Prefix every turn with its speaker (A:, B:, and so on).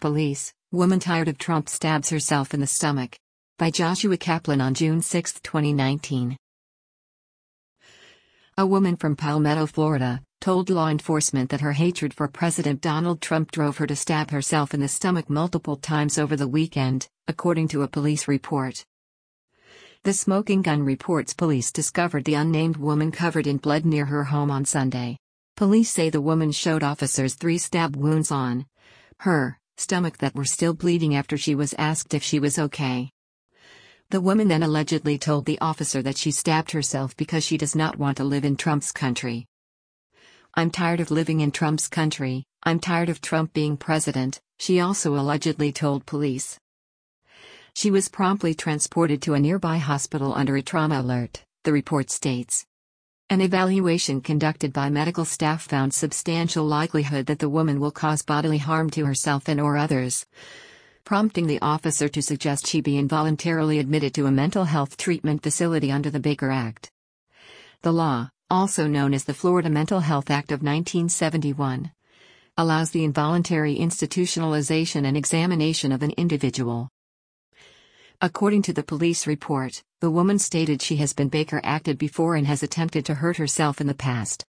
A: police. Woman tired of Trump stabs herself in the stomach. By Joshua Kaplan on June 6, 2019. A woman from Palmetto, Florida, told law enforcement that her hatred for President Donald Trump drove her to stab herself in the stomach multiple times over the weekend, according to a police report. The Smoking Gun reports police discovered the unnamed woman covered in blood near her home on Sunday. Police say the woman showed officers 3 stab wounds on her stomach that were still bleeding after she was asked if she was okay. The woman then allegedly told the officer that she stabbed herself because she does not want to live in Trump's country. "I'm tired of living in Trump's country, I'm tired of Trump being president," she also allegedly told police. She was promptly transported to a nearby hospital under a trauma alert, the report states. An evaluation conducted by medical staff found substantial likelihood that the woman will cause bodily harm to herself and/or others, prompting the officer to suggest she be involuntarily admitted to a mental health treatment facility under the Baker Act. The law, also known as the Florida Mental Health Act of 1971, allows the involuntary institutionalization and examination of an individual. According to the police report, the woman stated she has been Baker Acted before and has attempted to hurt herself in the past.